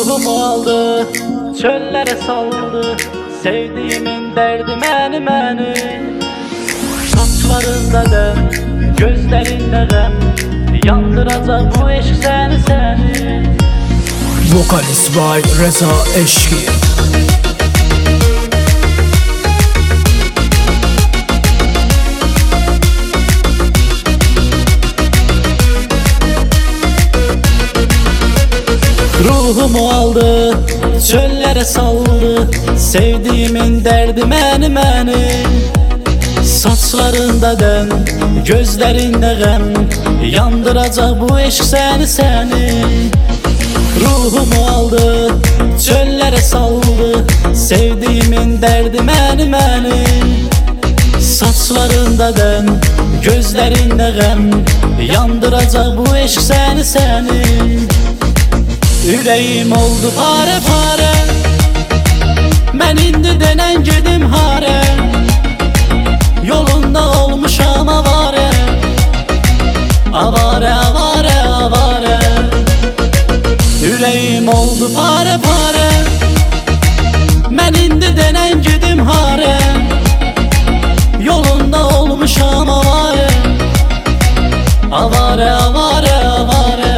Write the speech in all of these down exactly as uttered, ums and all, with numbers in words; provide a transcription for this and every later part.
Ruhumu aldı, çöllere saldı, sevdiğimin derdi məni məni. Saçlarında dem, gözlerinde gem, yandıracak bu eşk seni seni. Vokalist by Reza Eşkin. Ruhumu aldı, çöllere saldı, sevdiğimin derdi məni məni. Saçlarında dem, gözlerinde gem, yandıracak bu eşk seni seni. Ruhumu aldı, çöllere saldı, sevdiğimin derdi məni məni. Saçlarında dem, gözlerinde gem, yandıracak bu eşk seni seni. Ürəyim oldu pare pare, mən indi denən gedim hare. Yolunda olmuşam avare, avare avare avare. Ürəyim oldu pare pare, mən indi denən gedim hare. Yolunda olmuşam avare, avare avare avare.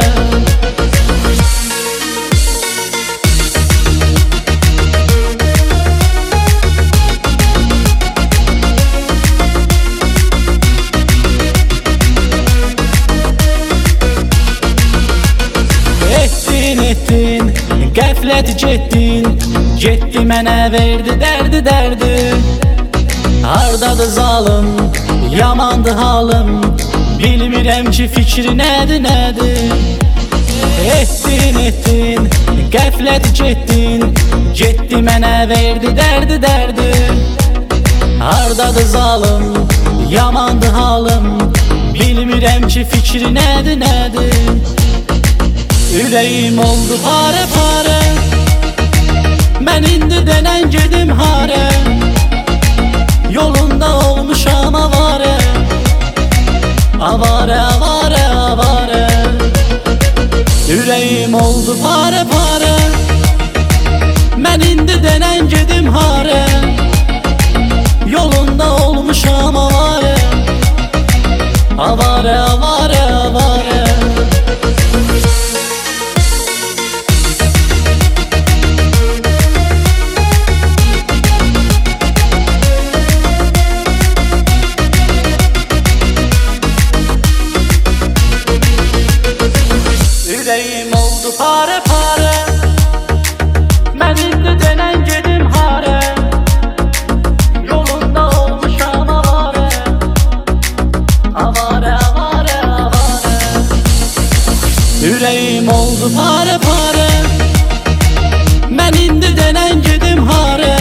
Ettin ettin, qəflət getdin, getdi mənə verdi dərdi dərdi. Hardadır zalım, yamandı halım, bilmirəm ki fikri nədir nədir. Ettin ettin, qəflət getdin, getdi mənə verdi dərdi dərdi. Hardadır zalım, yamandı halım, bilmirəm ki fikri nədir nədir. Ürəyim oldu pare pare, mən indi denən gedim hare. Yolunda olmuşam avare, avare avare avare. Ürəyim oldu pare pare, mən indi denən gedim hare. Yolunda olmuşam avare, avare avare avare. Ürəyim oldu pare pare, mən indi denən gedim hare. Yolunda olmuşam avare, avare avare avare. Ürəyim oldu pare pare, mən indi denən gedim hare.